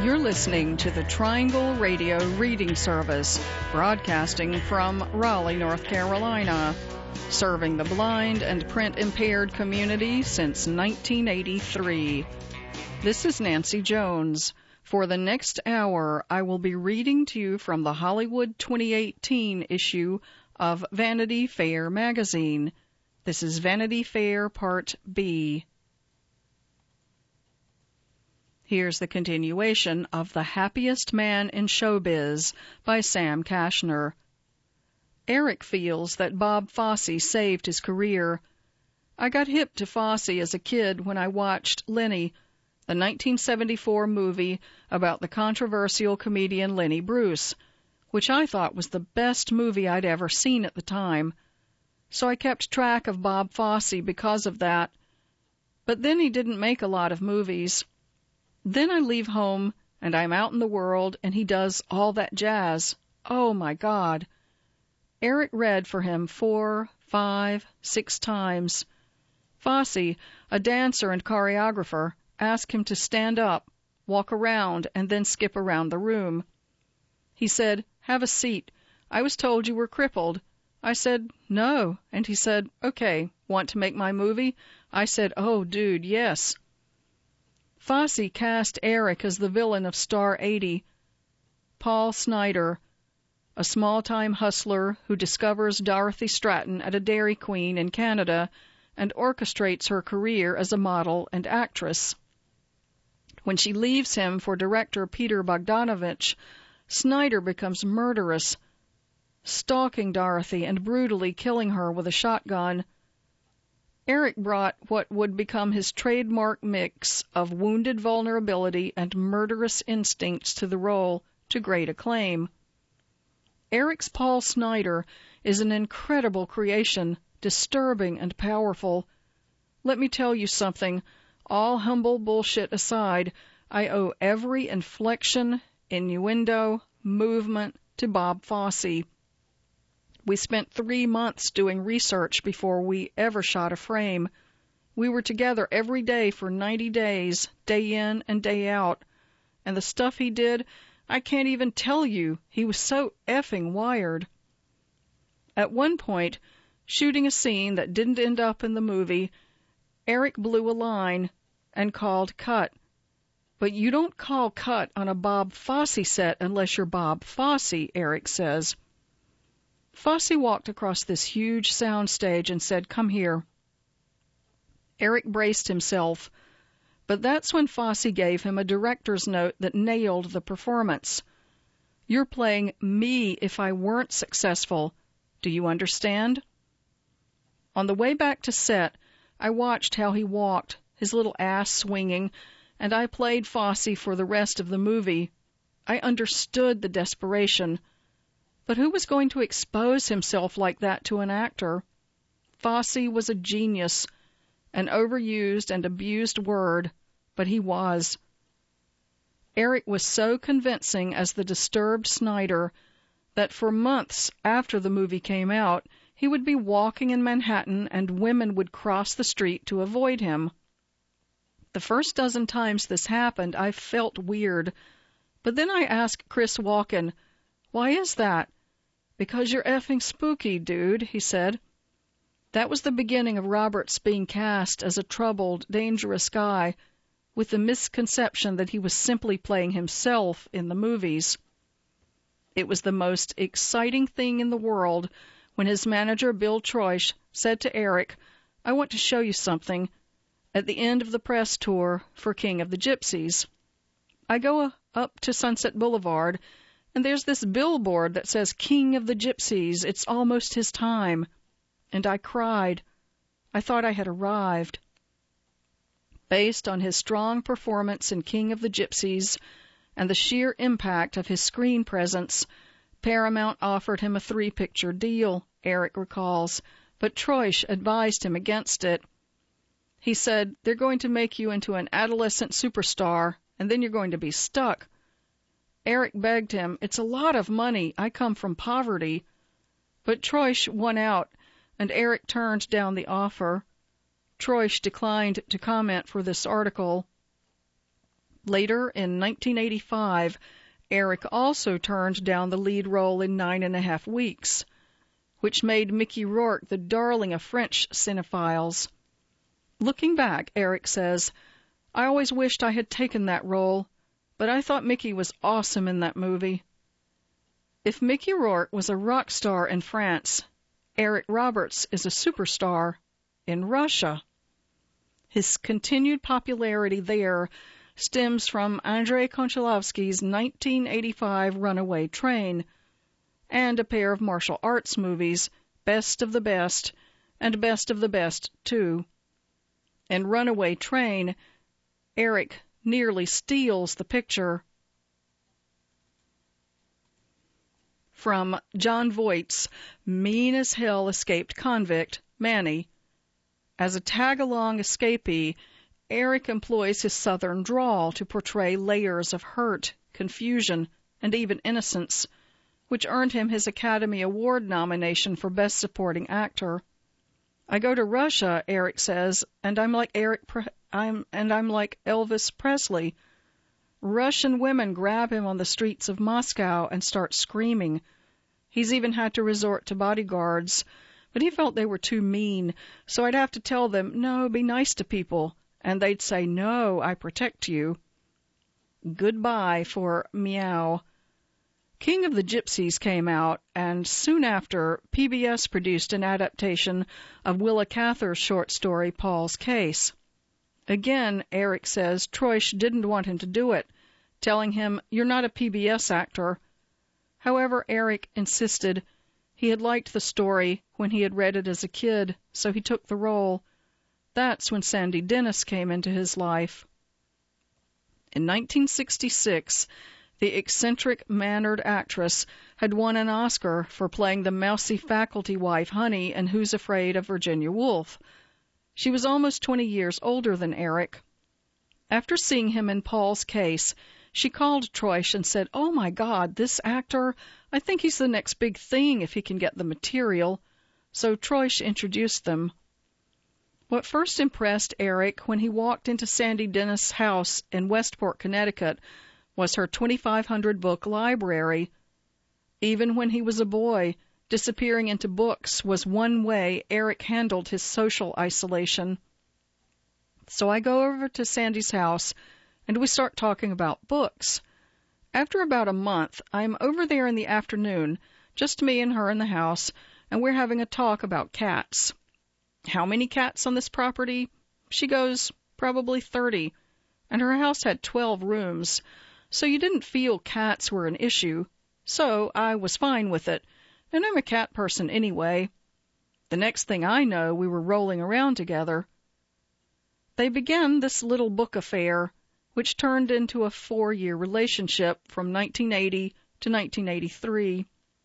You're listening to the Triangle Radio Reading Service, broadcasting from Raleigh, North Carolina, serving the blind and print-impaired community since 1983. This is Nancy Jones. For the next hour, I will be reading to you from the Hollywood 2018 issue of Vanity Fair magazine. This is Vanity Fair Part B. Here's the continuation of The Happiest Man in Showbiz by Sam Kashner. Eric feels that Bob Fosse saved his career. I got hip to Fosse as a kid when I watched Lenny, the 1974 movie about the controversial comedian Lenny Bruce, which I thought was the best movie I'd ever seen at the time. So I kept track of Bob Fosse because of that. But then he didn't make a lot of movies. Then I leave home, and I'm out in the world, and he does all that jazz. Oh, my God. Eric read for him 4, 5, 6 times. Fosse, a dancer and choreographer, asked him to stand up, walk around, and then skip around the room. He said, "Have a seat. I was told you were crippled." I said, "No." And he said, "Okay, want to make my movie?" I said, "Oh, dude, yes." Fosse cast Eric as the villain of Star 80, Paul Snider, a small-time hustler who discovers Dorothy Stratton at a Dairy Queen in Canada and orchestrates her career as a model and actress. When she leaves him for director Peter Bogdanovich, Snider becomes murderous, stalking Dorothy and brutally killing her with a shotgun. Eric brought what would become his trademark mix of wounded vulnerability and murderous instincts to the role to great acclaim. Eric's Paul Snider is an incredible creation, disturbing and powerful. Let me tell you something. All humble bullshit aside, I owe every inflection, innuendo, movement to Bob Fosse. We spent 3 months doing research before we ever shot a frame. We were together every day for 90 days, day in and day out. And the stuff he did, I can't even tell you. He was so effing wired. At one point, shooting a scene that didn't end up in the movie, Eric blew a line and called cut. But you don't call cut on a Bob Fosse set unless you're Bob Fosse, Eric says. Fosse walked across this huge sound stage and said, "Come here." Eric braced himself, but that's when Fosse gave him a director's note that nailed the performance. "You're playing me if I weren't successful. Do you understand?" On the way back to set, I watched how he walked, his little ass swinging, and I played Fosse for the rest of the movie. I understood the desperation. But who was going to expose himself like that to an actor? Fosse was a genius, an overused and abused word, but he was. Eric was so convincing as the disturbed Snider that for months after the movie came out, he would be walking in Manhattan and women would cross the street to avoid him. The first dozen times this happened, I felt weird. But then I asked Chris Walken, "Why is that?" "Because you're effing spooky, dude," he said. That was the beginning of Roberts being cast as a troubled, dangerous guy, with the misconception that he was simply playing himself in the movies. It was the most exciting thing in the world when his manager, Bill Troish, said to Eric, "I want to show you something," at the end of the press tour for King of the Gypsies. I go up to Sunset Boulevard, and there's this billboard that says King of the Gypsies, it's almost his time. And I cried. I thought I had arrived. Based on his strong performance in King of the Gypsies and the sheer impact of his screen presence, Paramount offered him a 3-picture deal, Eric recalls, but Troish advised him against it. He said, "They're going to make you into an adolescent superstar, and then you're going to be stuck." Eric begged him, "It's a lot of money. I come from poverty." But Troish won out, and Eric turned down the offer. Troish declined to comment for this article. Later, in 1985, Eric also turned down the lead role in 9½ Weeks, which made Mickey Rourke the darling of French cinephiles. Looking back, Eric says, "I always wished I had taken that role, but I thought Mickey was awesome in that movie." If Mickey Rourke was a rock star in France, Eric Roberts is a superstar in Russia. His continued popularity there stems from Andrei Konchalovsky's 1985 Runaway Train and a pair of martial arts movies, Best of the Best and Best of the Best 2. In Runaway Train, Eric nearly steals the picture from Jon Voight's mean-as-hell escaped convict, Manny. As a tag-along escapee, Eric employs his southern drawl to portray layers of hurt, confusion, and even innocence, which earned him his Academy Award nomination for Best Supporting Actor. "I go to Russia," Eric says, and I'm like Elvis Presley. Russian women grab him on the streets of Moscow and start screaming. He's even had to resort to bodyguards, but he felt they were too mean, so I'd have to tell them, "No, be nice to people," and they'd say, "No, I protect you." Goodbye for Meow. King of the Gypsies came out, and soon after, PBS produced an adaptation of Willa Cather's short story, Paul's Case. Again, Eric says Troysch didn't want him to do it, telling him, "You're not a PBS actor." However, Eric insisted. He had liked the story when he had read it as a kid, so he took the role. That's when Sandy Dennis came into his life. In 1966, the eccentric, mannered actress had won an Oscar for playing the mousy faculty wife Honey in Who's Afraid of Virginia Woolf. She was almost 20 years older than Eric. After seeing him in Paul's Case, she called Troysch and said, "Oh my God, this actor, I think he's the next big thing if he can get the material." So Troysch introduced them. What first impressed Eric when he walked into Sandy Dennis' house in Westport, Connecticut, was her 2,500-book library. Even when he was a boy, disappearing into books was one way Eric handled his social isolation. So I go over to Sandy's house, and we start talking about books. After about a month, I'm over there in the afternoon, just me and her in the house, and we're having a talk about cats. How many cats on this property? She goes, probably 30, and her house had 12 rooms, so you didn't feel cats were an issue. So I was fine with it, and I'm a cat person anyway. The next thing I know, we were rolling around together. They began this little book affair, which turned into a 4-year relationship from 1980 to 1983.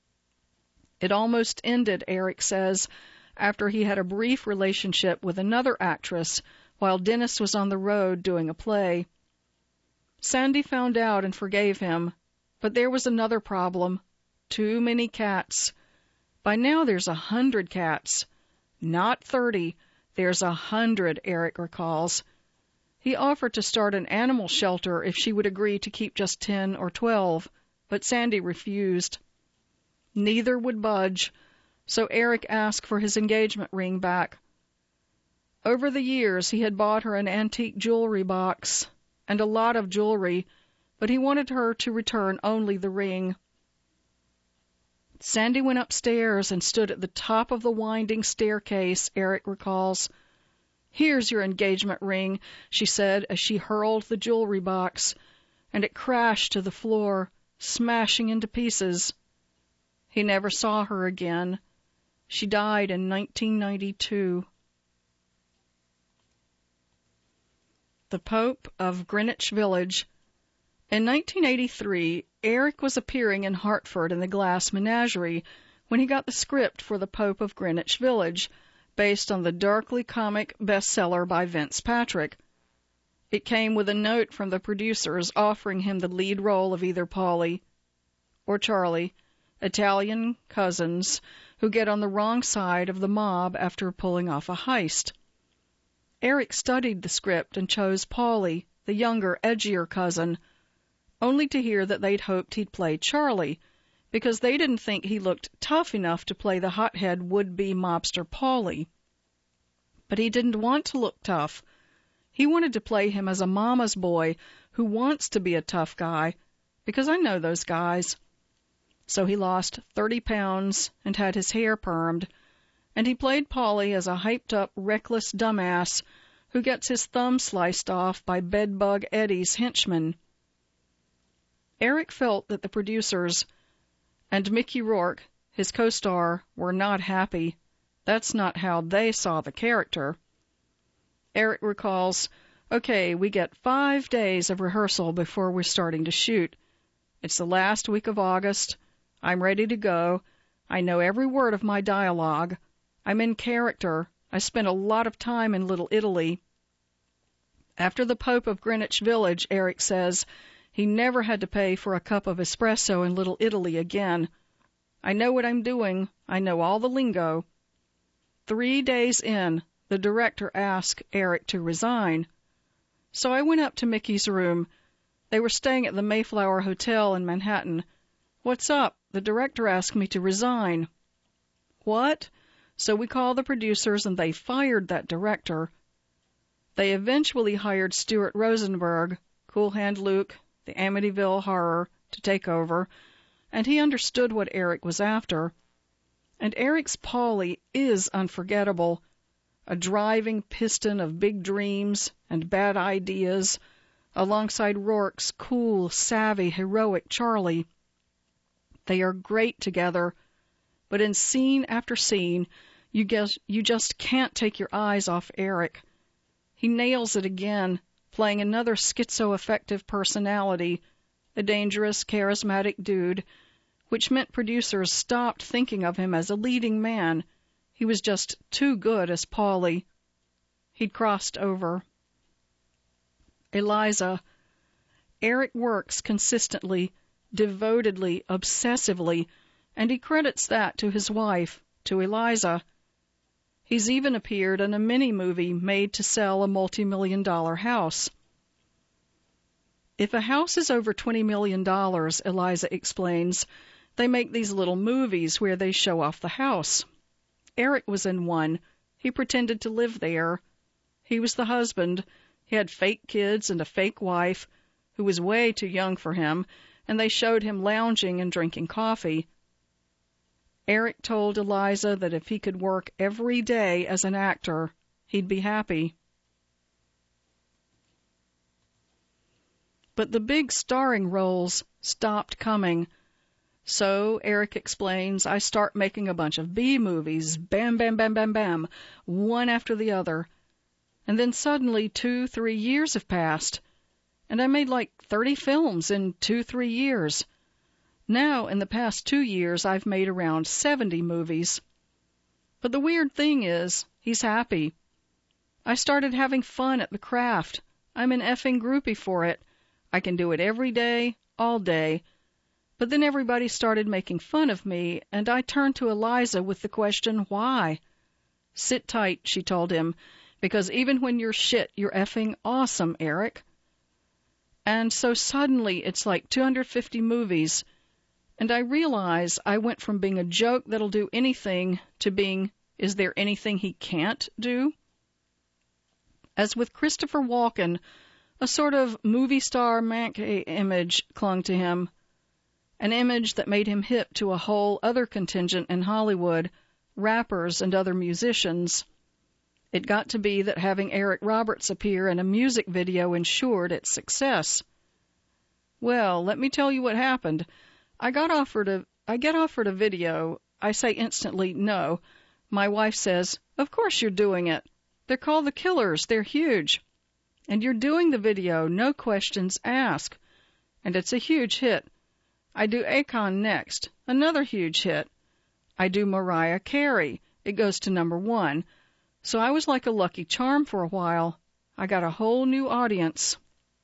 It almost ended, Eric says, after he had a brief relationship with another actress while Dennis was on the road doing a play. Sandy found out and forgave him, but there was another problem: too many cats. By now there's 100 cats. Not 30, there's 100, Eric recalls. He offered to start an animal shelter if she would agree to keep just 10 or 12, but Sandy refused. Neither would budge, so Eric asked for his engagement ring back. Over the years, he had bought her an antique jewelry box and a lot of jewelry, but he wanted her to return only the ring. Sandy went upstairs and stood at the top of the winding staircase, Eric recalls. "Here's your engagement ring," she said as she hurled the jewelry box, and it crashed to the floor, smashing into pieces. He never saw her again. She died in 1992. The Pope of Greenwich Village. In 1983, Eric was appearing in Hartford in the Glass Menagerie when he got the script for The Pope of Greenwich Village, based on the darkly comic bestseller by Vince Patrick. It came with a note from the producers offering him the lead role of either Polly or Charlie, Italian cousins who get on the wrong side of the mob after pulling off a heist. Eric studied the script and chose Polly, the younger, edgier cousin, only to hear that they'd hoped he'd play Charlie, because they didn't think he looked tough enough to play the hothead would-be mobster Paulie. But he didn't want to look tough. He wanted to play him as a mama's boy who wants to be a tough guy, because I know those guys. So he lost 30 pounds and had his hair permed, and he played Paulie as a hyped-up, reckless dumbass who gets his thumb sliced off by Bedbug Eddie's henchman. Eric felt that the producers and Mickey Rourke, his co-star, were not happy. That's not how they saw the character. Eric recalls, "Okay, we get 5 days of rehearsal before we're starting to shoot. It's the last week of August. I'm ready to go. I know every word of my dialogue. I'm in character. I spent a lot of time in Little Italy." After the Pope of Greenwich Village, Eric says, he never had to pay for a cup of espresso in Little Italy again. "I know what I'm doing. I know all the lingo." 3 days in, the director asked Eric to resign. So I went up to Mickey's room. They were staying at the Mayflower Hotel in Manhattan. "What's up? The director asked me to resign." "What?" So we called the producers, and they fired that director. They eventually hired Stuart Rosenberg, Cool Hand Luke, the Amityville Horror, to take over, and he understood what Eric was after. And Eric's Paulie is unforgettable, a driving piston of big dreams and bad ideas, alongside Rourke's cool, savvy, heroic Charlie. They are great together, but in scene after scene, you just can't take your eyes off Eric. He nails it again, playing another schizoaffective personality, a dangerous, charismatic dude, which meant producers stopped thinking of him as a leading man. He was just too good as Paulie. He'd crossed over. Eliza. Eric works consistently, devotedly, obsessively, and he credits that to his wife, to Eliza. He's even appeared in a mini-movie made to sell a multi-million-dollar house. If a house is over $20 million, Eliza explains, they make these little movies where they show off the house. Eric was in one. He pretended to live there. He was the husband. He had fake kids and a fake wife, who was way too young for him, and they showed him lounging and drinking coffee. Eric told Eliza that if he could work every day as an actor, he'd be happy. But the big starring roles stopped coming. So, Eric explains, I start making a bunch of B-movies, bam, bam, bam, bam, bam, one after the other. And then suddenly 2-3 years have passed, and I made like 30 films in 2-3 years. Now, in the past 2 years, I've made around 70 movies. But the weird thing is, he's happy. I started having fun at the craft. I'm an effing groupie for it. I can do it every day, all day. But then everybody started making fun of me, and I turned to Eliza with the question, why? Sit tight, she told him, because even when you're shit, you're effing awesome, Eric. And so suddenly it's like 250 movies, and I realize I went from being a joke that'll do anything to being, is there anything he can't do? As with Christopher Walken, a sort of movie star Mankey image clung to him, an image that made him hip to a whole other contingent in Hollywood, rappers and other musicians. It got to be that having Eric Roberts appear in a music video ensured its success. Well, let me tell you what happened. I get offered a video. I say instantly, no. My wife says, of course you're doing it. They're called The Killers. They're huge. And you're doing the video, no questions asked. And it's a huge hit. I do Akon next, another huge hit. I do Mariah Carey. It goes to #1. So I was like a lucky charm for a while. I got a whole new audience.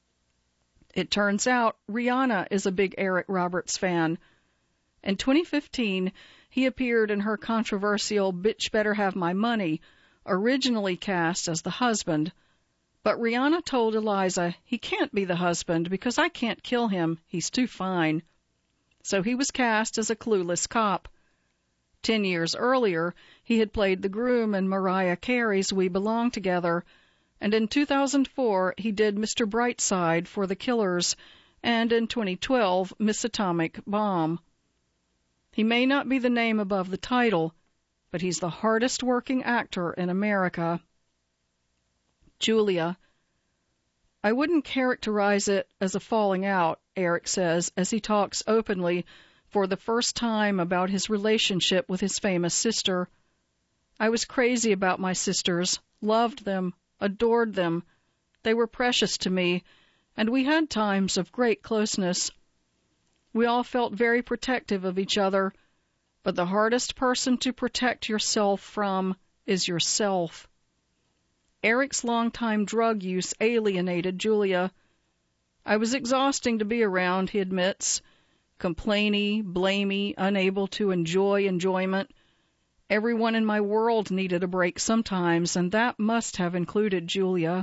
It turns out Rihanna is a big Eric Roberts fan. In 2015, he appeared in her controversial Bitch Better Have My Money, originally cast as the husband. But Rihanna told Eliza he can't be the husband because I can't kill him. He's too fine. So he was cast as a clueless cop. 10 years earlier, he had played the groom in Mariah Carey's We Belong Together, and in 2004 he did Mr. Brightside for The Killers, and in 2012 Miss Atomic Bomb. He may not be the name above the title, but he's the hardest working actor in America. Julia. I wouldn't characterize it as a falling out, Eric says, as he talks openly for the first time about his relationship with his famous sister. I was crazy about my sisters, loved them, adored them. They were precious to me, and we had times of great closeness. We all felt very protective of each other, but the hardest person to protect yourself from is yourself. Eric's longtime drug use alienated Julia. I was exhausting to be around, he admits. Complainy, blamey, unable to enjoy enjoyment. Everyone in my world needed a break sometimes, and that must have included Julia.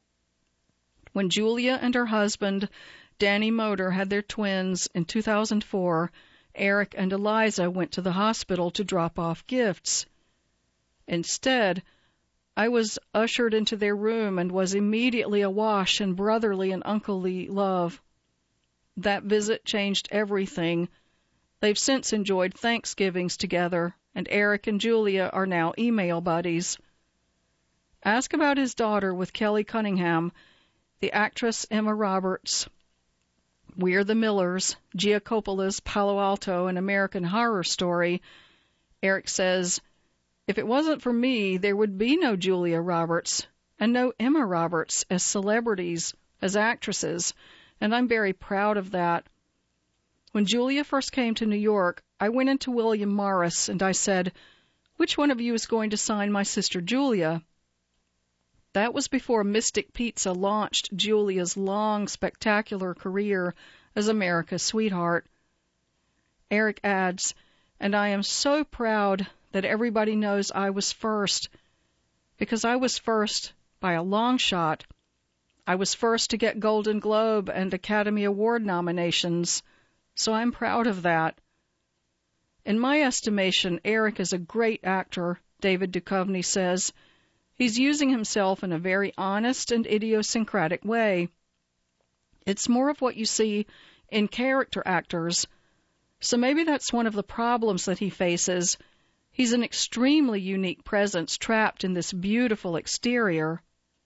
When Julia and her husband, Danny Moder, had their twins in 2004, Eric and Eliza went to the hospital to drop off gifts. Instead, I was ushered into their room and was immediately awash in brotherly and unclely love. That visit changed everything. They've since enjoyed Thanksgivings together, and Eric and Julia are now email buddies. Ask about his daughter with Kelly Cunningham, the actress Emma Roberts. We're the Millers, Gia Coppola's Palo Alto, an American Horror Story. Eric says, if it wasn't for me, there would be no Julia Roberts and no Emma Roberts as celebrities, as actresses, and I'm very proud of that. When Julia first came to New York, I went into William Morris and I said, which one of you is going to sign my sister Julia? That was before Mystic Pizza launched Julia's long, spectacular career as America's sweetheart. Eric adds, and I am so proud that everybody knows I was first, because I was first by a long shot. I was first to get Golden Globe and Academy Award nominations, so I'm proud of that. In my estimation, Eric is a great actor, David Duchovny says. He's using himself in a very honest and idiosyncratic way. It's more of what you see in character actors, so maybe that's one of the problems that he faces. He's an extremely unique presence trapped in this beautiful exterior.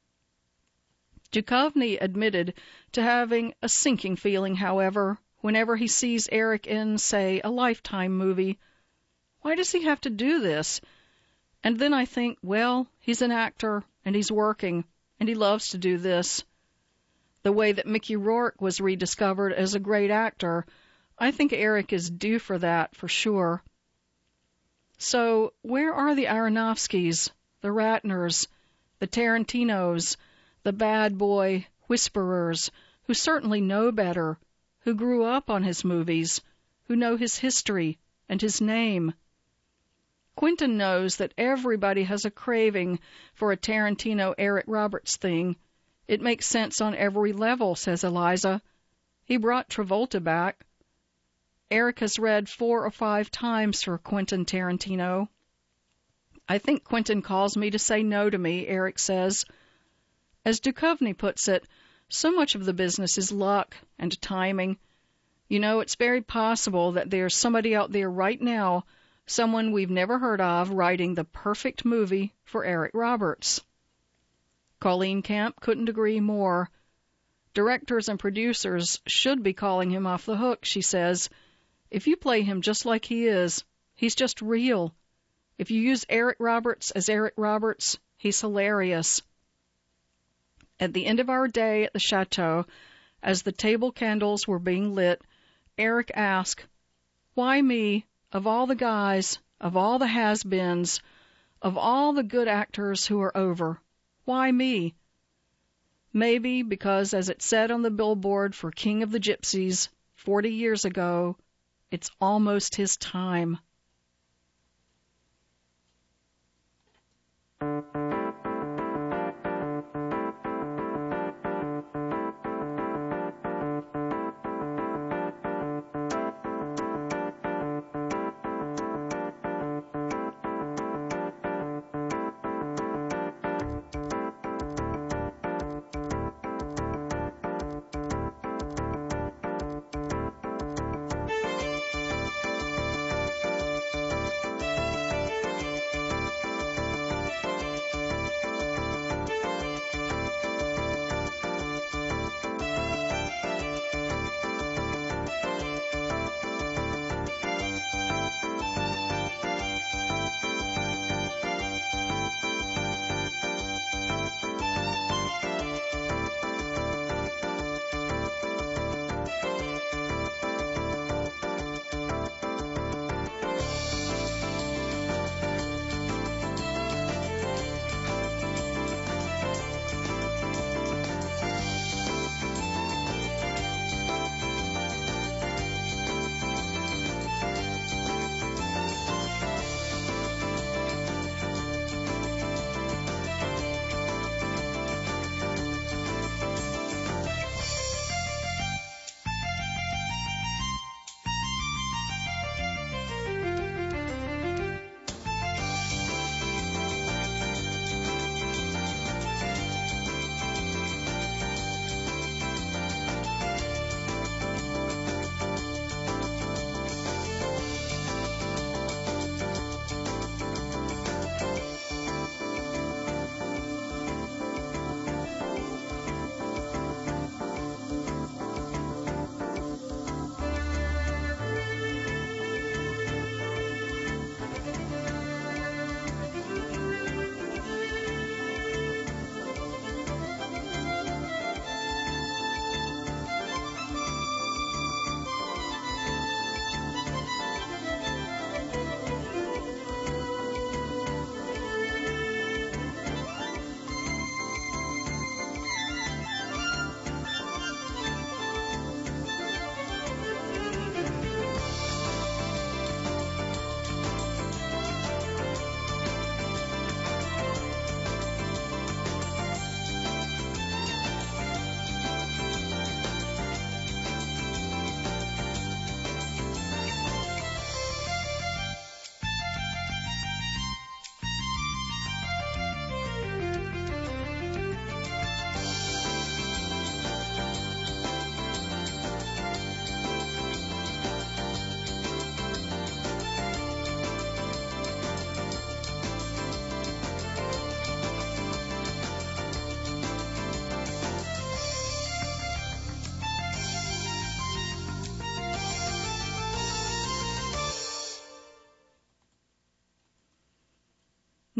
Duchovny admitted to having a sinking feeling, however, whenever he sees Eric in, say, a Lifetime movie. Why does he have to do this? And then I think, well, he's an actor, and he's working, and he loves to do this. The way that Mickey Rourke was rediscovered as a great actor, I think Eric is due for that, for sure. So, where are the Aronofskys, the Ratners, the Tarantinos, the bad boy whisperers, who certainly know better, who grew up on his movies, who know his history and his name? Quentin knows that everybody has a craving for a Tarantino Eric Roberts thing. It makes sense on every level, says Eliza. He brought Travolta back. Eric has read 4 or 5 times for Quentin Tarantino. I think Quentin calls me to say no to me, Eric says. As Duchovny puts it, so much of the business is luck and timing. You know, it's very possible that there's somebody out there right now, someone we've never heard of, writing the perfect movie for Eric Roberts. Colleen Camp couldn't agree more. Directors and producers should be calling him off the hook, she says. If you play him just like he is, he's just real. If you use Eric Roberts as Eric Roberts, he's hilarious. At the end of our day at the chateau, as the table candles were being lit, Eric asked, why me, of all the guys, of all the has-beens, of all the good actors who are over? Why me? Maybe because, as it said on the billboard for King of the Gypsies 40 years ago, it's almost his time.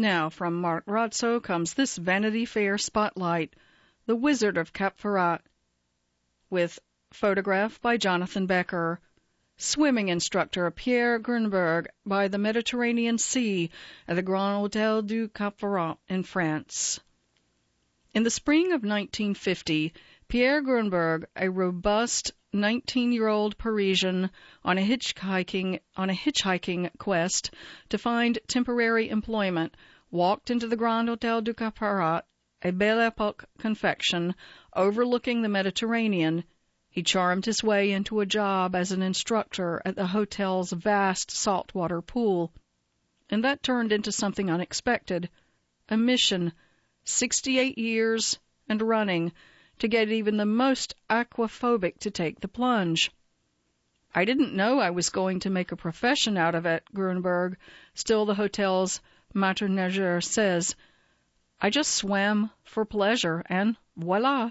Now, from Mark Rotso comes this Vanity Fair spotlight, The Wizard of Cap Ferrat, with photograph by Jonathan Becker. Swimming instructor Pierre Grunberg by the Mediterranean Sea at the Grand Hôtel du Cap Ferrat in France. In the spring of 1950, Pierre Grunberg, a robust 19-year-old Parisian on a hitchhiking quest to find temporary employment, walked into the Grand Hôtel du Cap Ferrat, a Belle Époque confection overlooking the Mediterranean. He charmed his way into a job as an instructor at the hotel's vast saltwater pool. And that turned into something unexpected, a mission, 68 years and running, to get even the most aquaphobic to take the plunge. I didn't know I was going to make a profession out of it, Grunberg, still the hotel's maître nageur, says. I just swam for pleasure, and voila.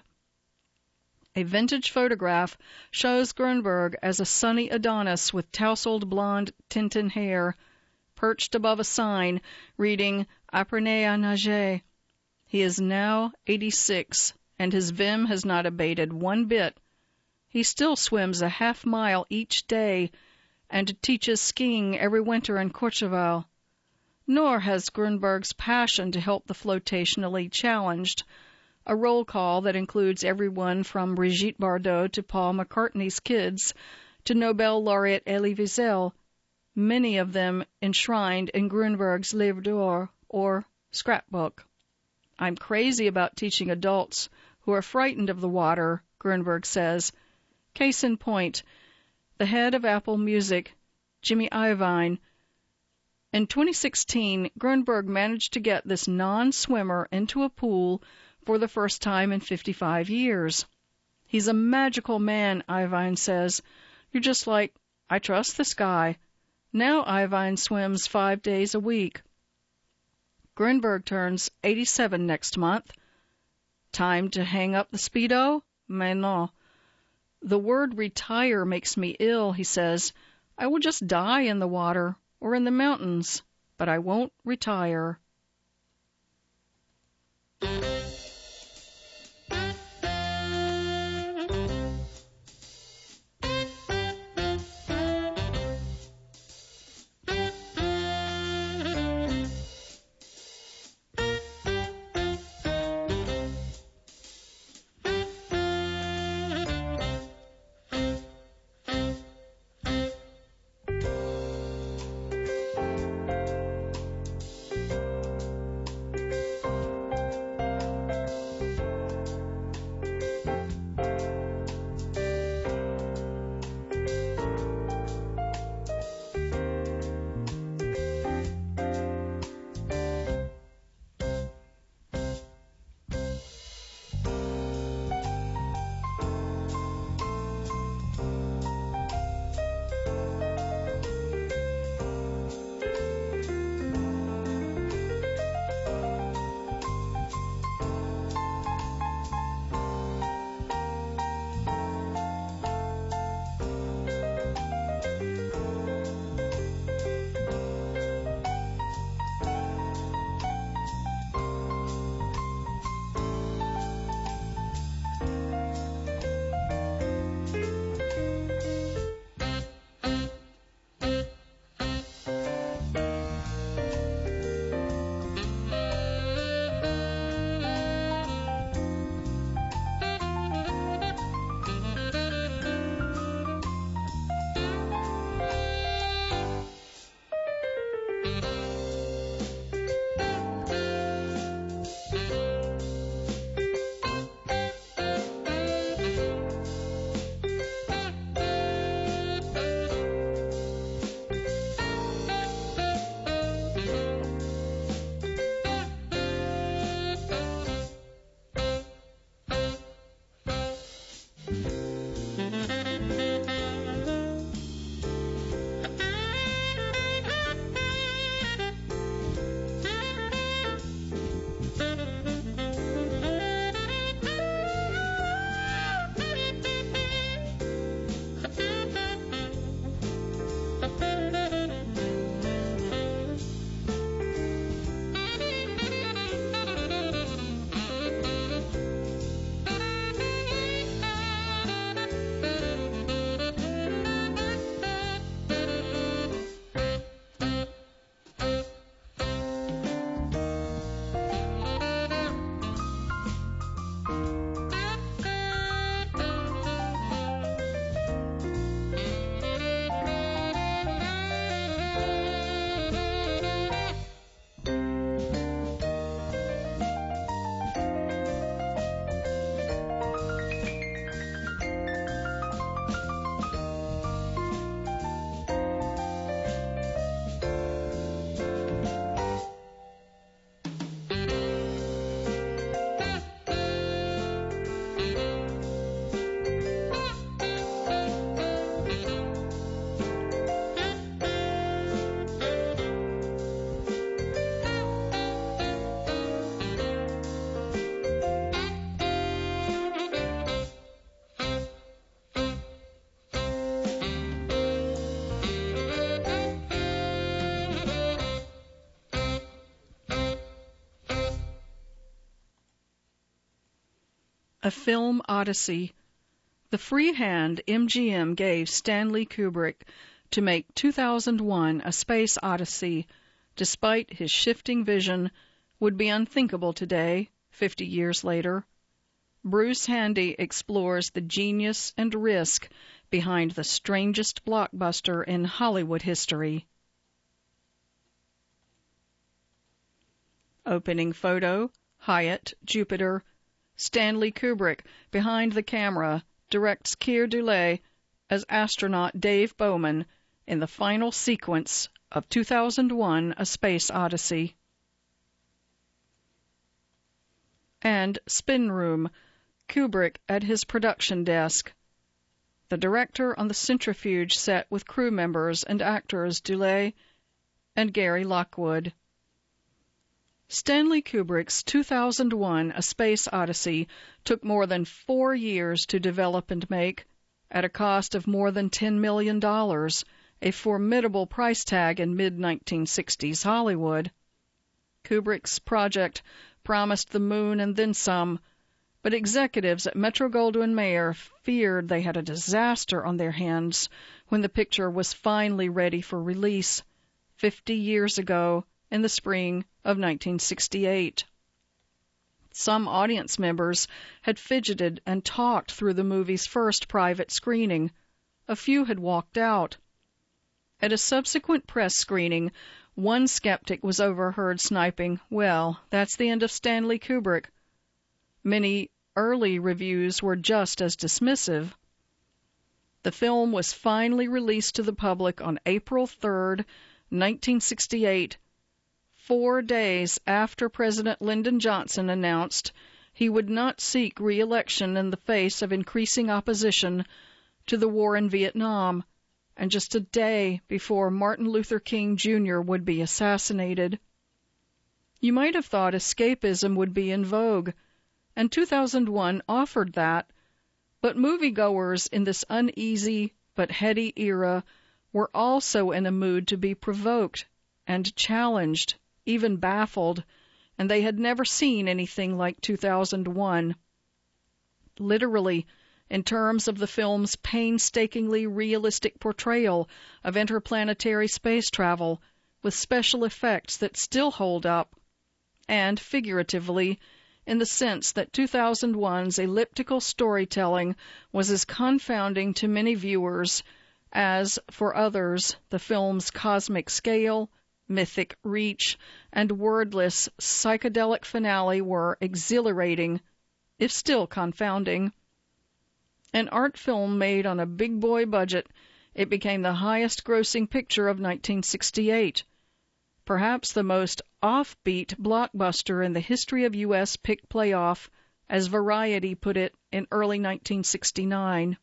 A vintage photograph shows Grunberg as a sunny Adonis with tousled blonde Tintin hair, perched above a sign reading Apprenez à nager. He is now 86, and his vim has not abated one bit. He still swims a half-mile each day and teaches skiing every winter in Courchevel. Nor has Grunberg's passion to help the flotationally challenged, a roll call that includes everyone from Brigitte Bardot to Paul McCartney's kids to Nobel laureate Elie Wiesel, many of them enshrined in Grunberg's Livre d'Or, or scrapbook. I'm crazy about teaching adults who are frightened of the water, Grunberg says. Case in point, the head of Apple Music, Jimmy Iovine. In 2016, Grunberg managed to get this non-swimmer into a pool for the first time in 55 years. He's a magical man, Iovine says. You're just like, I trust this guy. Now Iovine swims 5 days a week. Grunberg turns 87 next month. Time to hang up the Speedo? Mais non. The word retire makes me ill, he says. I will just die in the water or in the mountains, but I won't retire. A Film Odyssey. The free hand MGM gave Stanley Kubrick to make 2001: A Space Odyssey, despite his shifting vision, would be unthinkable today, 50 years later. Bruce Handy explores the genius and risk behind the strangest blockbuster in Hollywood history. Opening photo, Hyatt, Jupiter. Stanley Kubrick, behind the camera, directs Keir Dullea as astronaut Dave Bowman in the final sequence of 2001: A Space Odyssey. And Spin Room, Kubrick at his production desk. The director on the centrifuge set with crew members and actors Dullea and Gary Lockwood. Stanley Kubrick's 2001: A Space Odyssey took more than 4 years to develop and make, at a cost of more than $10 million, a formidable price tag in mid-1960s Hollywood. Kubrick's project promised the moon and then some, but executives at Metro-Goldwyn-Mayer feared they had a disaster on their hands when the picture was finally ready for release 50 years ago in the spring of 1968. Some audience members had fidgeted and talked through the movie's first private screening. A few had walked out. At a subsequent press screening, one skeptic was overheard sniping, "Well, that's the end of Stanley Kubrick." Many early reviews were just as dismissive. The film was finally released to the public on April 3, 1968, 4 days after President Lyndon Johnson announced he would not seek re-election in the face of increasing opposition to the war in Vietnam, and just a day before Martin Luther King Jr. would be assassinated. You might have thought escapism would be in vogue, and 2001 offered that, but moviegoers in this uneasy but heady era were also in a mood to be provoked and challenged, even baffled, and they had never seen anything like 2001. Literally, in terms of the film's painstakingly realistic portrayal of interplanetary space travel, with special effects that still hold up, and figuratively, in the sense that 2001's elliptical storytelling was as confounding to many viewers as, for others, the film's cosmic scale, mythic reach, and wordless psychedelic finale were exhilarating, if still confounding. An art film made on a big boy budget, it became the highest-grossing picture of 1968, perhaps the most offbeat blockbuster in the history of U.S. pick playoff, as Variety put it in early 1969.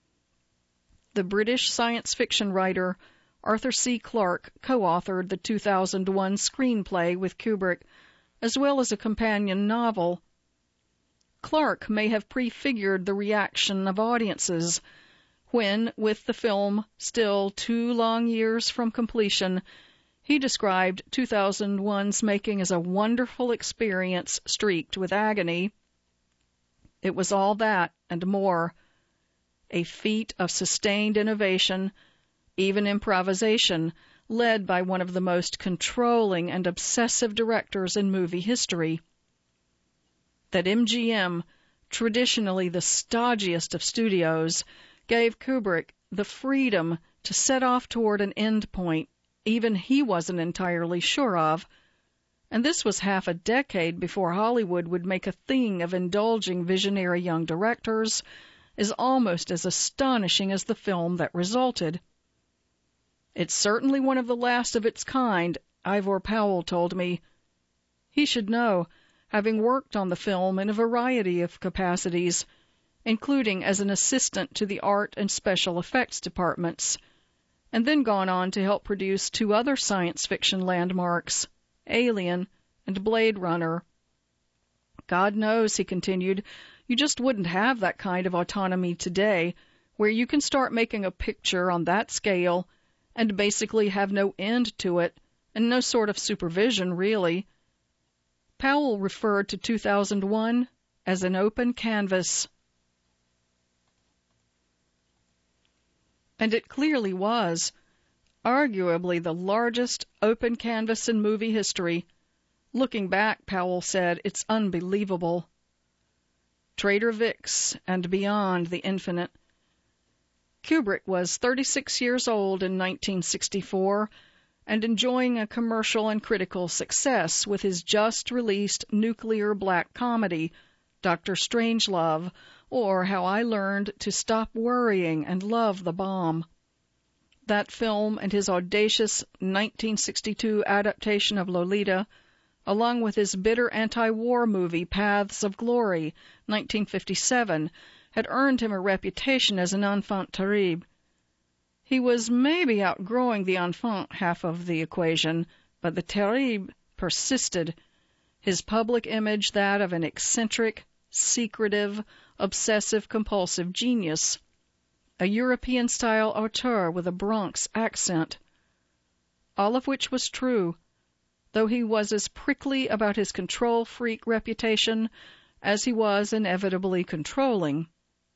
The British science fiction writer Arthur C. Clarke co-authored the 2001 screenplay with Kubrick, as well as a companion novel. Clarke may have prefigured the reaction of audiences when, with the film still 2 long years from completion, he described 2001's making as a wonderful experience streaked with agony. It was all that and more, a feat of sustained innovation, even improvisation, led by one of the most controlling and obsessive directors in movie history. That MGM, traditionally the stodgiest of studios, gave Kubrick the freedom to set off toward an end point even he wasn't entirely sure of, and this was half a decade before Hollywood would make a thing of indulging visionary young directors, is almost as astonishing as the film that resulted. It's certainly one of the last of its kind, Ivor Powell told me. He should know, having worked on the film in a variety of capacities, including as an assistant to the art and special effects departments, and then gone on to help produce 2 other science fiction landmarks, Alien and Blade Runner. God knows, he continued, you just wouldn't have that kind of autonomy today, where you can start making a picture on that scale and basically have no end to it, and no sort of supervision, really. Powell referred to 2001 as an open canvas. And it clearly was, arguably the largest open canvas in movie history. Looking back, Powell said, it's unbelievable. Trader Vic's and Beyond the Infinite. Kubrick was 36 years old in 1964 and enjoying a commercial and critical success with his just-released nuclear black comedy, Dr. Strangelove, or How I Learned to Stop Worrying and Love the Bomb. That film and his audacious 1962 adaptation of Lolita, along with his bitter anti-war movie Paths of Glory, 1957, had earned him a reputation as an enfant terrible. He was maybe outgrowing the enfant half of the equation, but the terrible persisted, his public image that of an eccentric, secretive, obsessive-compulsive genius, a European-style auteur with a Bronx accent. All of which was true, though he was as prickly about his control-freak reputation as he was inevitably controlling.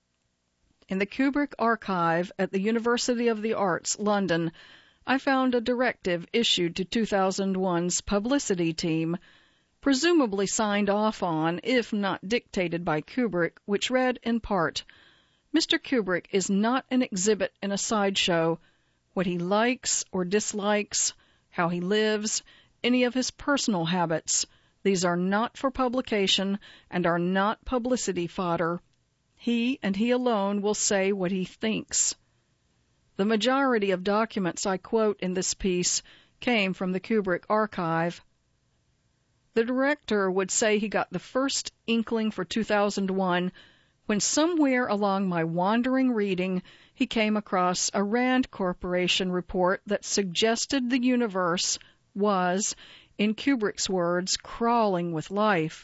In the Kubrick archive at the University of the Arts, London, I found a directive issued to 2001's publicity team, presumably signed off on, if not dictated by Kubrick, which read in part, Mr. Kubrick is not an exhibit in a sideshow. What he likes or dislikes, how he lives, any of his personal habits, these are not for publication and are not publicity fodder. He and he alone will say what he thinks. The majority of documents I quote in this piece came from the Kubrick archive. The director would say he got the first inkling for 2001 when somewhere along my wandering reading he came across a Rand Corporation report that suggested the universe was, in Kubrick's words, crawling with life.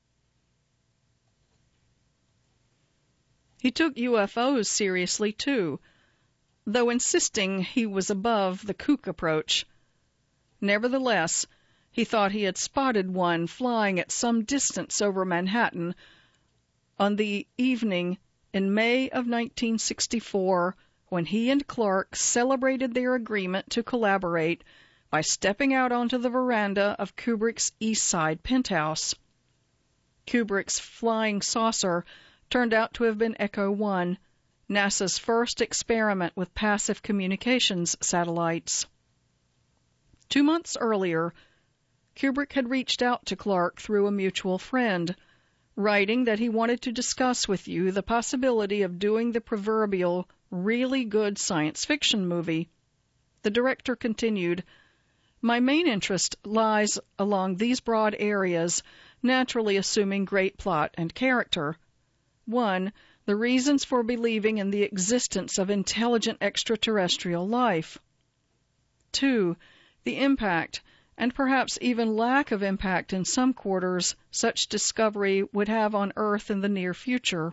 He took UFOs seriously, too, though insisting he was above the kook approach. Nevertheless, he thought he had spotted one flying at some distance over Manhattan on the evening in May of 1964 when he and Clark celebrated their agreement to collaborate by stepping out onto the veranda of Kubrick's East Side penthouse. Kubrick's flying saucer turned out to have been Echo 1, NASA's first experiment with passive communications satellites. 2 months earlier, Kubrick had reached out to Clark through a mutual friend, writing that he wanted to discuss with you the possibility of doing the proverbial really good science fiction movie. The director continued, My main interest lies along these broad areas, naturally assuming great plot and character. 1. The reasons for believing in the existence of intelligent extraterrestrial life. 2. The impact, and perhaps even lack of impact in some quarters, such discovery would have on Earth in the near future.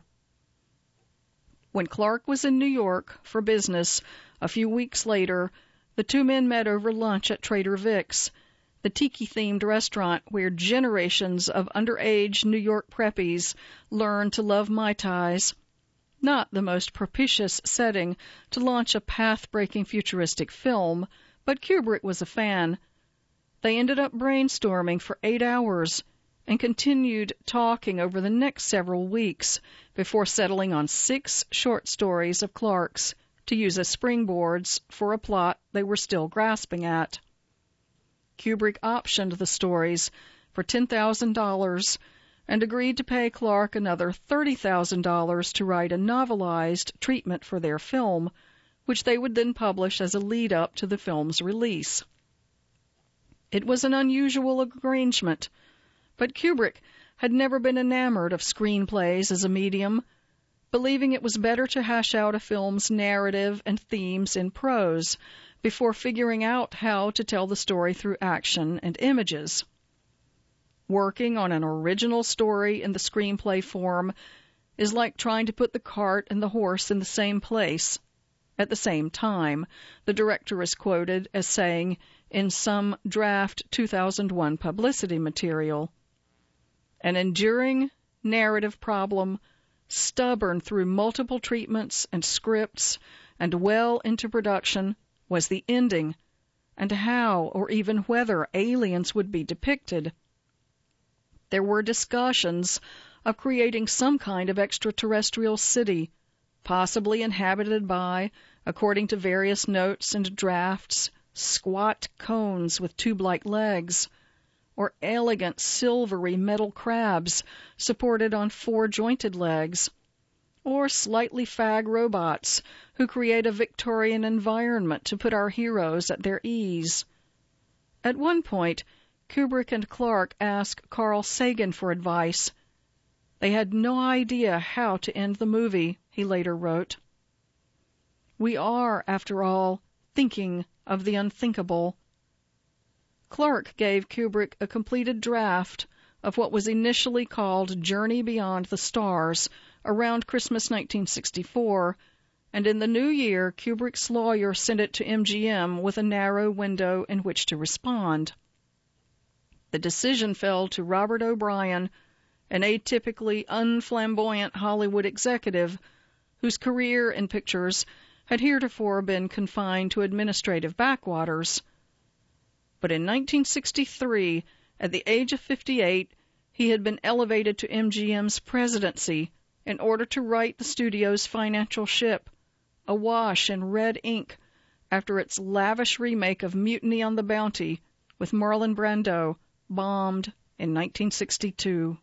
When Clark was in New York for business a few weeks later, the two men met over lunch at Trader Vic's, the tiki-themed restaurant where generations of underage New York preppies learned to love Mai Tais. Not the most propitious setting to launch a path-breaking futuristic film, but Kubrick was a fan. They ended up brainstorming for 8 hours and continued talking over the next several weeks before settling on 6 short stories of Clark's to use as springboards for a plot they were still grasping at. Kubrick optioned the stories for $10,000 and agreed to pay Clark another $30,000 to write a novelized treatment for their film, which they would then publish as a lead-up to the film's release. It was an unusual arrangement, but Kubrick had never been enamored of screenplays as a medium, believing it was better to hash out a film's narrative and themes in prose before figuring out how to tell the story through action and images. Working on an original story in the screenplay form is like trying to put the cart and the horse in the same place at the same time, the director is quoted as saying in some draft 2001 publicity material. An enduring, narrative problem, stubborn through multiple treatments and scripts and well into production, was the ending, and how or even whether aliens would be depicted. There were discussions of creating some kind of extraterrestrial city, possibly inhabited by, according to various notes and drafts, squat cones with tube-like legs, or elegant silvery metal crabs supported on four-jointed legs, or slightly fag robots who create a Victorian environment to put our heroes at their ease. At one point, Kubrick and Clarke asked Carl Sagan for advice. They had no idea how to end the movie, he later wrote. We are, after all, thinking of the unthinkable. Clarke gave Kubrick a completed draft of what was initially called Journey Beyond the Stars around Christmas 1964, and in the new year, Kubrick's lawyer sent it to MGM with a narrow window in which to respond. The decision fell to Robert O'Brien, an atypically unflamboyant Hollywood executive whose career in pictures had heretofore been confined to administrative backwaters. But in 1963, at the age of 58, he had been elevated to MGM's presidency in order to right the studio's financial ship, awash in red ink after its lavish remake of Mutiny on the Bounty with Marlon Brando bombed in 1962.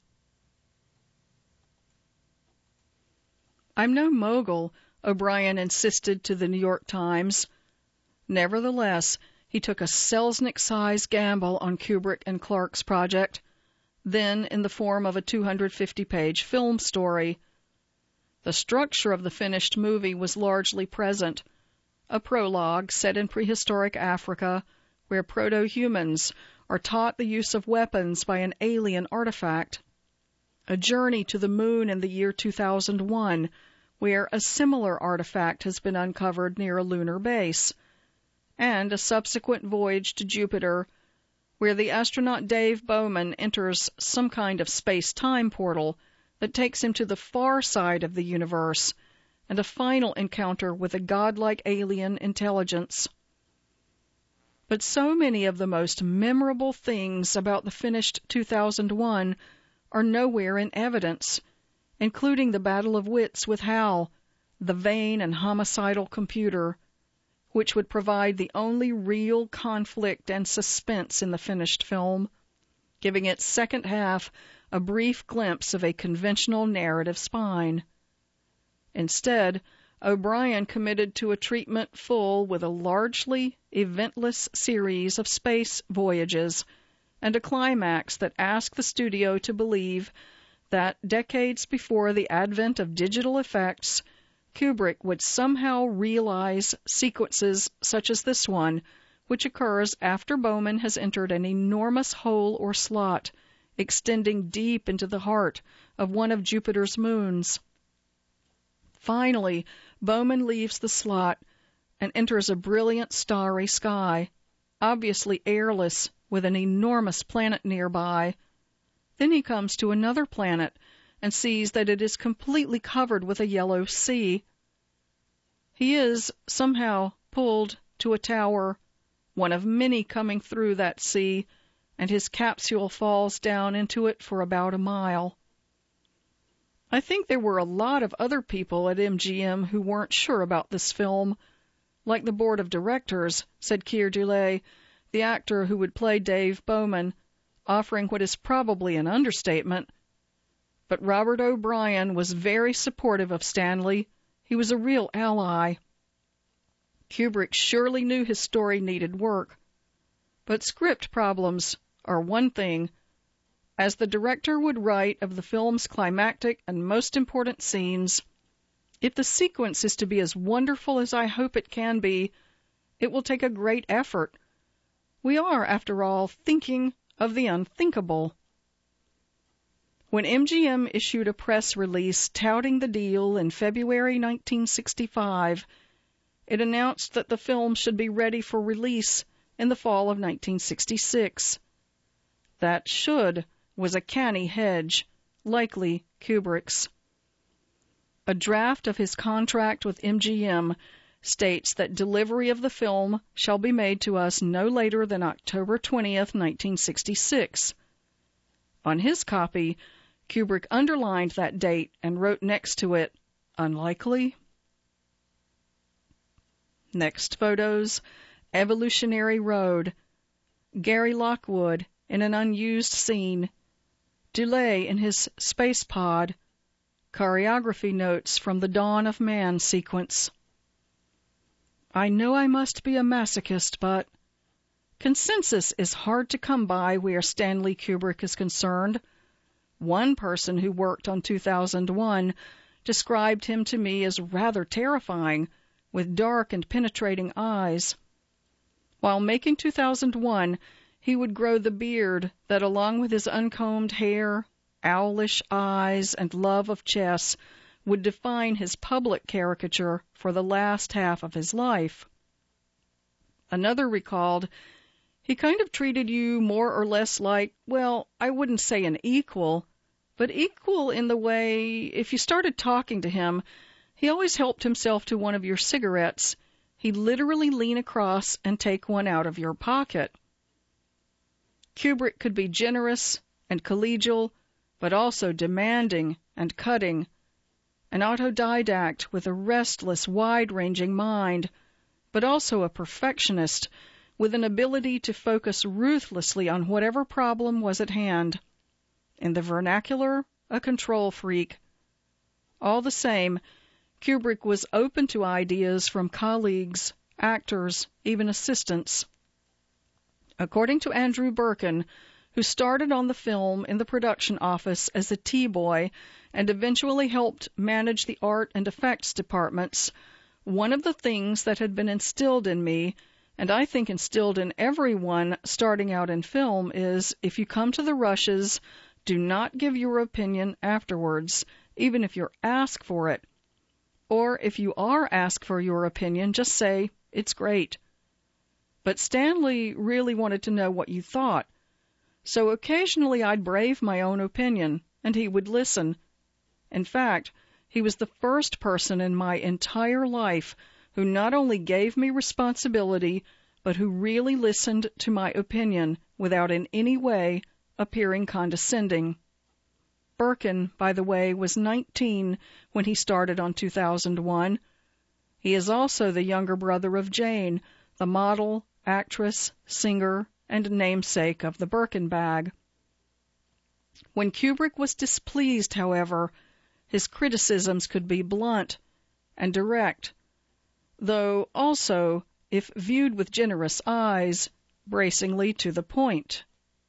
I'm no mogul, O'Brien insisted to the New York Times. Nevertheless, he took a Selznick-size gamble on Kubrick and Clarke's project, then in the form of a 250-page film story. The structure of the finished movie was largely present. A prologue set in prehistoric Africa, where proto-humans are taught the use of weapons by an alien artifact. A journey to the moon in the year 2001, where a similar artifact has been uncovered near a lunar base, and a subsequent voyage to Jupiter, where the astronaut Dave Bowman enters some kind of space-time portal that takes him to the far side of the universe, and a final encounter with a godlike alien intelligence. But so many of the most memorable things about the finished 2001 are nowhere in evidence, including the battle of wits with Hal, the vain and homicidal computer, which would provide the only real conflict and suspense in the finished film, giving its second half a brief glimpse of a conventional narrative spine. Instead, O'Brien committed to a treatment full with a largely eventless series of space voyages and a climax that asked the studio to believe that decades before the advent of digital effects, Kubrick would somehow realize sequences such as this one, which occurs after Bowman has entered an enormous hole or slot extending deep into the heart of one of Jupiter's moons. Finally, Bowman leaves the slot and enters a brilliant starry sky, obviously airless, with an enormous planet nearby. Then he comes to another planet and sees that it is completely covered with a yellow sea. He is somehow pulled to a tower, one of many coming through that sea, and his capsule falls down into it for about a mile. I think there were a lot of other people at MGM who weren't sure about this film, like the board of directors, said Keir Dullea, the actor who would play Dave Bowman, offering what is probably an understatement. But Robert O'Brien was very supportive of Stanley. He was a real ally. Kubrick surely knew his story needed work. But script problems are one thing. As the director would write of the film's climactic and most important scenes, if the sequence is to be as wonderful as I hope it can be, it will take a great effort. We are, after all, thinking of the unthinkable. When MGM issued a press release touting the deal in February 1965, it announced that the film should be ready for release in the fall of 1966. That should was a canny hedge, likely Kubrick's. A draft of his contract with MGM states that delivery of the film shall be made to us no later than October 20th, 1966. On his copy, Kubrick underlined that date and wrote next to it, "Unlikely." Next photos, Evolutionary Road, Gary Lockwood in an unused scene, Delay in his space pod, choreography notes from the Dawn of Man sequence. I know I must be a masochist, but consensus is hard to come by where Stanley Kubrick is concerned. One person who worked on 2001 described him to me as rather terrifying, with dark and penetrating eyes. While making 2001, he would grow the beard that, along with his uncombed hair, owlish eyes, and love of chess, would define his public caricature for the last half of his life. Another recalled, he kind of treated you more or less like, well, I wouldn't say an equal, but equal in the way, if you started talking to him, he always helped himself to one of your cigarettes. He'd literally lean across and take one out of your pocket. Kubrick could be generous and collegial, but also demanding and cutting, an autodidact with a restless, wide-ranging mind, but also a perfectionist with an ability to focus ruthlessly on whatever problem was at hand. In the vernacular, a control freak. All the same, Kubrick was open to ideas from colleagues, actors, even assistants. According to Andrew Birkin, who started on the film in the production office as a T-boy and eventually helped manage the art and effects departments, one of the things that had been instilled in me, and I think instilled in everyone starting out in film, is if you come to the rushes, do not give your opinion afterwards, even if you're asked for it. Or if you are asked for your opinion, just say, it's great. But Stanley really wanted to know what you thought. So occasionally I'd brave my own opinion, and he would listen. In fact, he was the first person in my entire life who not only gave me responsibility, but who really listened to my opinion without in any way appearing condescending. Birkin, by the way, was 19 when he started on 2001. He is also the younger brother of Jane, the model, actress, singer, and namesake of the Birkin bag. When Kubrick was displeased, however, his criticisms could be blunt and direct, though also, if viewed with generous eyes, bracingly to the point.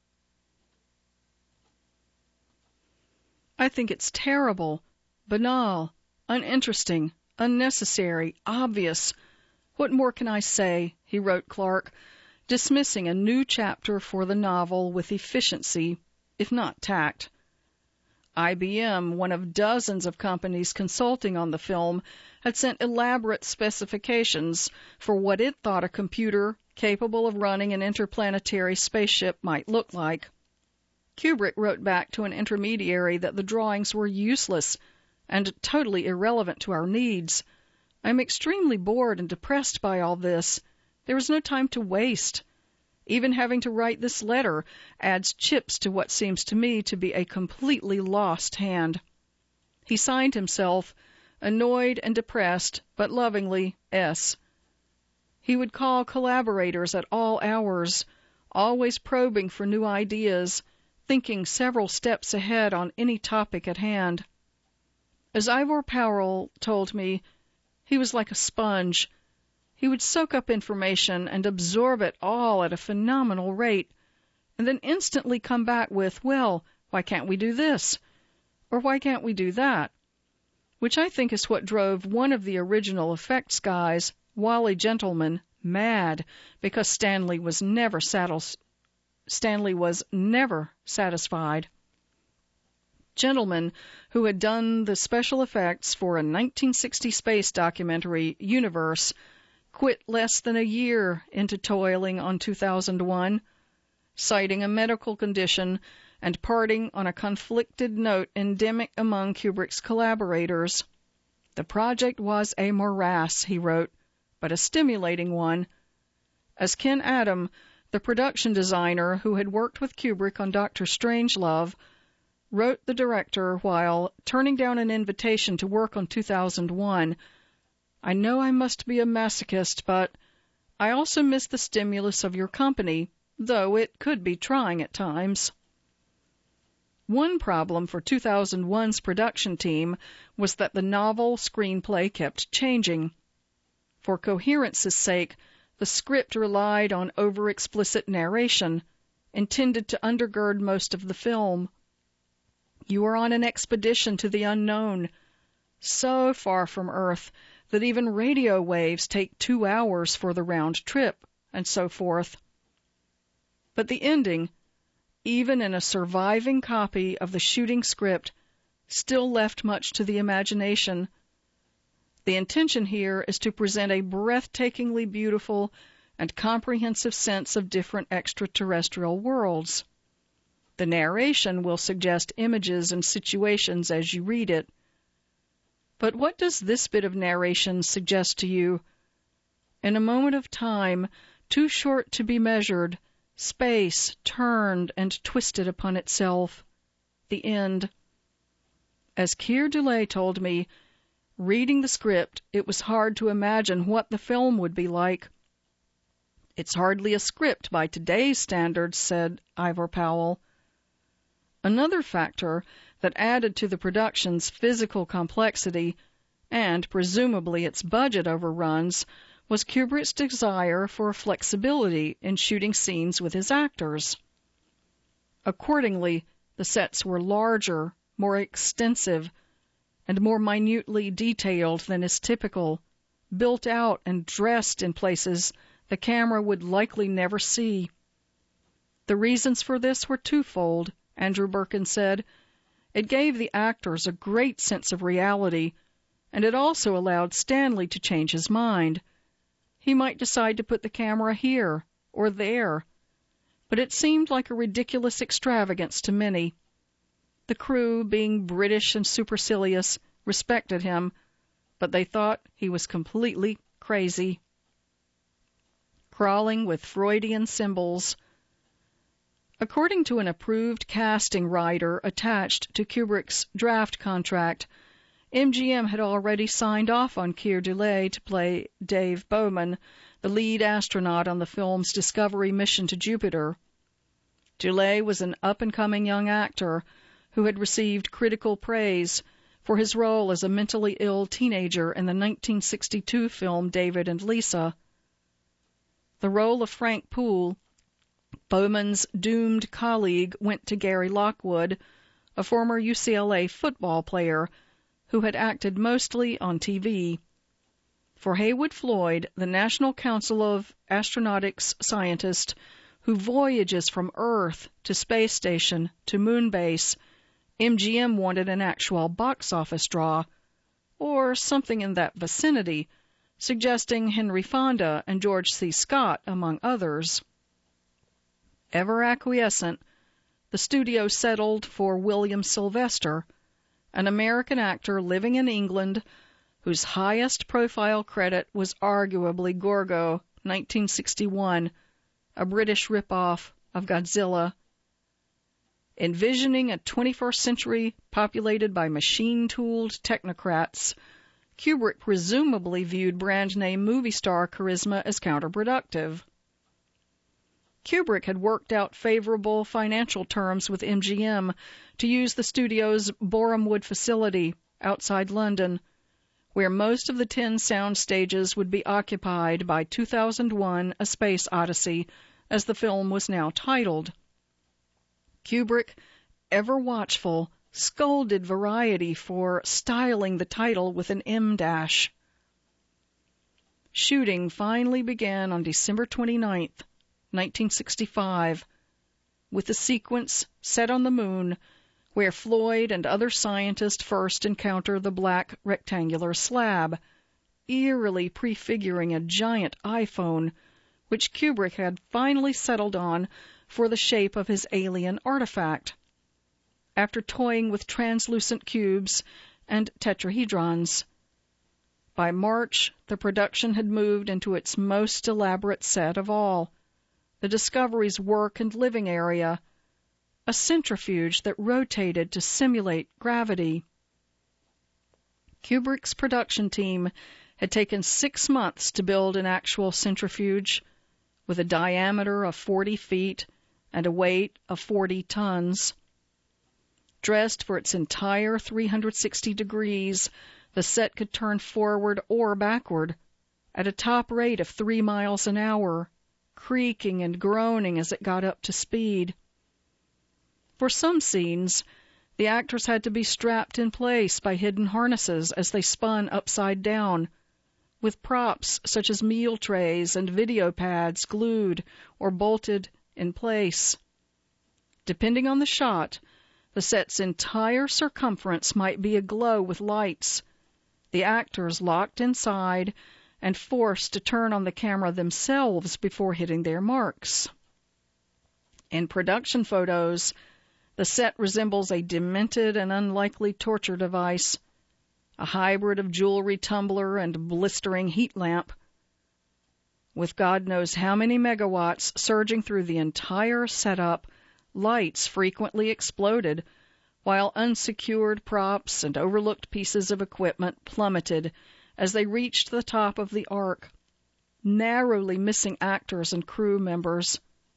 I think it's terrible, banal, uninteresting, unnecessary, obvious. What more can I say? He wrote Clark, dismissing a new chapter for the novel with efficiency, if not tact. IBM, one of dozens of companies consulting on the film, had sent elaborate specifications for what it thought a computer capable of running an interplanetary spaceship might look like. Kubrick wrote back to an intermediary that the drawings were useless and totally irrelevant to our needs. I'm extremely bored and depressed by all this. There is no time to waste. Even having to write this letter adds chips to what seems to me to be a completely lost hand. He signed himself, annoyed and depressed, but lovingly, S. He would call collaborators at all hours, always probing for new ideas, thinking several steps ahead on any topic at hand. As Ivor Powell told me, he was like a sponge. He would soak up information and absorb it all at a phenomenal rate, and then instantly come back with, well, why can't we do this? Or why can't we do that? Which I think is what drove one of the original effects guys, Wally Gentleman, mad, because Stanley was never satisfied. Gentleman, who had done the special effects for a 1960 space documentary, Universe, quit less than a year into toiling on 2001, citing a medical condition and parting on a conflicted note endemic among Kubrick's collaborators. "The project was a morass," he wrote, "but a stimulating one." As Ken Adam, the production designer who had worked with Kubrick on Dr. Strangelove, wrote the director while turning down an invitation to work on 2001, "I know I must be a masochist, but I also miss the stimulus of your company, though it could be trying at times." One problem for 2001's production team was that the novel screenplay kept changing. For coherence's sake, the script relied on over-explicit narration, intended to undergird most of the film. You are on an expedition to the unknown, so far from Earth that even radio waves take 2 hours for the round trip, and so forth. But the ending, even in a surviving copy of the shooting script, still left much to the imagination. The intention here is to present a breathtakingly beautiful and comprehensive sense of different extraterrestrial worlds. The narration will suggest images and situations as you read it. But what does this bit of narration suggest to you? In a moment of time, too short to be measured, space turned and twisted upon itself. The end. As Keir Dullea told me, reading the script, it was hard to imagine what the film would be like. "It's hardly a script by today's standards," said Ivor Powell. Another factor that added to the production's physical complexity, and presumably its budget overruns, was Kubrick's desire for flexibility in shooting scenes with his actors. Accordingly, the sets were larger, more extensive, and more minutely detailed than is typical, built out and dressed in places the camera would likely never see. The reasons for this were twofold, Andrew Birkin said. It gave the actors a great sense of reality, and it also allowed Stanley to change his mind. He might decide to put the camera here or there, but it seemed like a ridiculous extravagance to many. The crew, being British and supercilious, respected him, but they thought he was completely crazy. Crawling with Freudian symbols. According to an approved casting writer attached to Kubrick's draft contract, MGM had already signed off on Keir Dullea to play Dave Bowman, the lead astronaut on the film's Discovery mission to Jupiter. Dullea was an up-and-coming young actor who had received critical praise for his role as a mentally ill teenager in the 1962 film David and Lisa. The role of Frank Poole, Bowman's doomed colleague, went to Gary Lockwood, a former UCLA football player who had acted mostly on TV. For Heywood Floyd, the National Council of Astronautics scientist who voyages from Earth to space station to moon base, MGM wanted an actual box office draw, or something in that vicinity, suggesting Henry Fonda and George C. Scott, among others. Ever acquiescent, the studio settled for William Sylvester, an American actor living in England whose highest profile credit was arguably Gorgo, 1961, a British rip-off of Godzilla. Envisioning a 21st century populated by machine-tooled technocrats, Kubrick presumably viewed brand-name movie star charisma as counterproductive. Kubrick had worked out favorable financial terms with MGM to use the studio's Borehamwood facility outside London, where most of the 10 sound stages would be occupied by 2001: A Space Odyssey, as the film was now titled. Kubrick, ever watchful, scolded Variety for styling the title with an M dash. Shooting finally began on December 29th, 1965, with the sequence set on the moon, where Floyd and other scientists first encounter the black rectangular slab, eerily prefiguring a giant iPhone, which Kubrick had finally settled on for the shape of his alien artifact, after toying with translucent cubes and tetrahedrons. By March, the production had moved into its most elaborate set of all, the Discovery's work and living area, a centrifuge that rotated to simulate gravity. Kubrick's production team had taken 6 months to build an actual centrifuge with a diameter of 40 feet and a weight of 40 tons. Dressed for its entire 360 degrees, the set could turn forward or backward at a top rate of 3 miles an hour, creaking and groaning as it got up to speed. For some scenes, the actors had to be strapped in place by hidden harnesses as they spun upside down, with props such as meal trays and video pads glued or bolted in place. Depending on the shot, the set's entire circumference might be aglow with lights, the actors locked inside and forced to turn on the camera themselves before hitting their marks. In production photos, the set resembles a demented and unlikely torture device, a hybrid of jewelry tumbler and blistering heat lamp. With God knows how many megawatts surging through the entire setup, lights frequently exploded, while unsecured props and overlooked pieces of equipment plummeted as they reached the top of the arc, narrowly missing actors and crew members.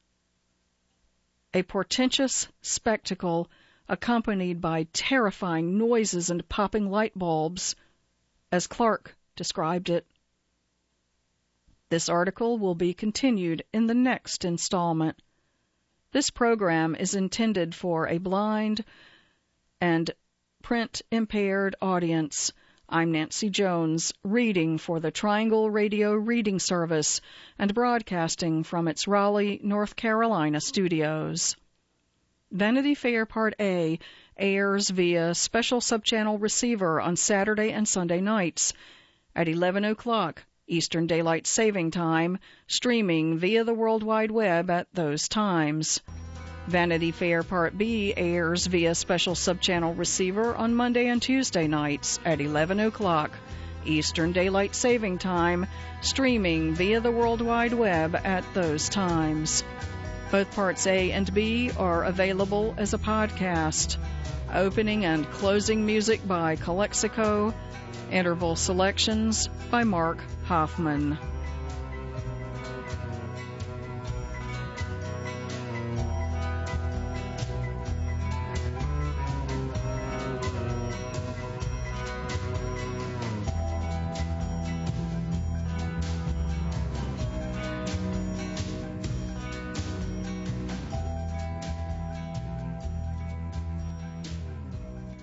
A portentous spectacle accompanied by terrifying noises and popping light bulbs, as Clark described it. This article will be continued in the next installment. This program is intended for a blind and print-impaired audience. I'm Nancy Jones, reading for the Triangle Radio Reading Service and broadcasting from its Raleigh, North Carolina studios. Vanity Fair Part A airs via special subchannel receiver on Saturday and Sunday nights at 11 o'clock Eastern Daylight Saving Time, streaming via the World Wide Web at those times. Vanity Fair Part B airs via special subchannel receiver on Monday and Tuesday nights at 11 o'clock Eastern Daylight Saving Time, streaming via the World Wide Web at those times. Both Parts A and B are available as a podcast. Opening and closing music by Calexico. Interval selections by Mark Hoffman.